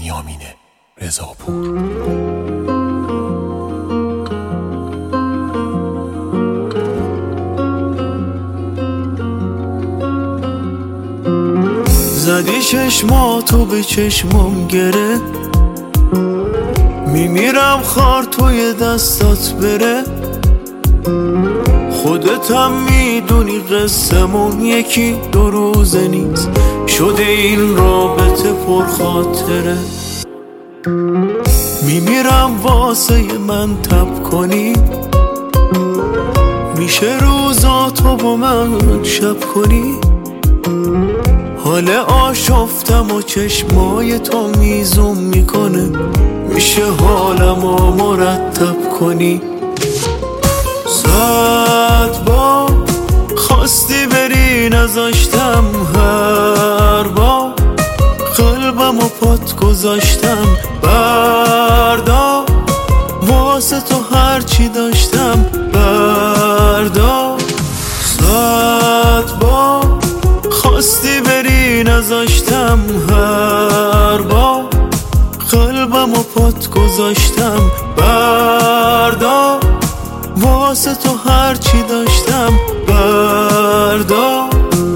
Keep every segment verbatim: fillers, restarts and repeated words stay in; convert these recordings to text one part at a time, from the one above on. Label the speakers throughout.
Speaker 1: بنیامین رضاپور.
Speaker 2: زدی چشماتو به چشمام گره، میمیرم خار توی دستات بره. خودتم میدونی قصمون یکی دو روزه نیست، شده این رابطه پرخاطره. میمیرم واسه من تب کنی، میشه روزاتو با من شب کنی. حال آشفتم و چشمای تو میزون میکنه، میشه حالمو مرتب کنی. صد بار خواستی بری نذاشتم، هر بار قلبمو پات گذاشتم. بردار واسه تو هرچی داشتم، بردار. صد بار خواستی بری نذاشتم، هر بار قلبمو پات گذاشتم. بردار واسه تو هرچی داشتم، بردار.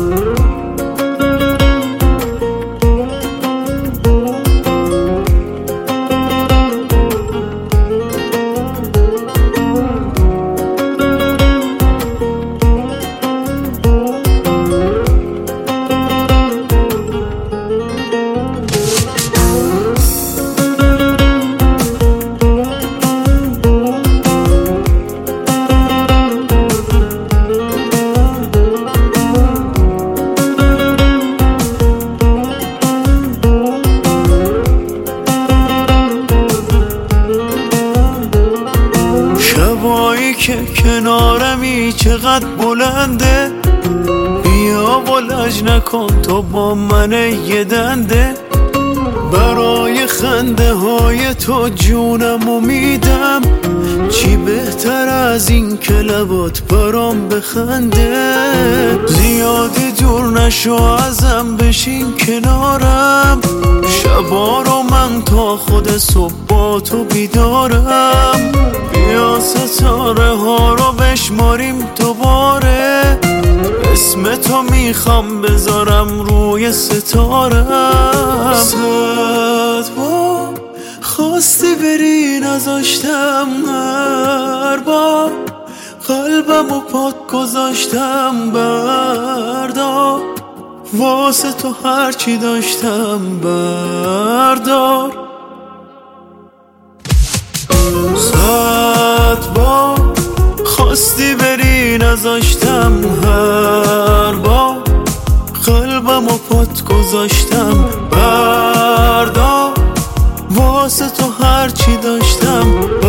Speaker 2: شبایی که کنارمی چقدر بلنده، بیا و لج نکن تو با من یه دنده. برای خنده های تو جونمو میدم، چی بهتر از این که لبات برام بخنده. زیادی دور نشو ازم، بشین کنارم. شبا رو من تا خود صبح با تو بیدارم. بیا ستاره ها رو بشماریم دوباره، اسم تو میخوام بذارم روی ستارم. صد بار خواستی بری نذاشتم، هر بار قلبمو پات گذاشتم. بردار واسه تو هرچی داشتم، بردار. صد بار خواستی بری نذاشتم، هر بار قلبمو پات گذاشتم. بردار واسه تو هرچی داشتم،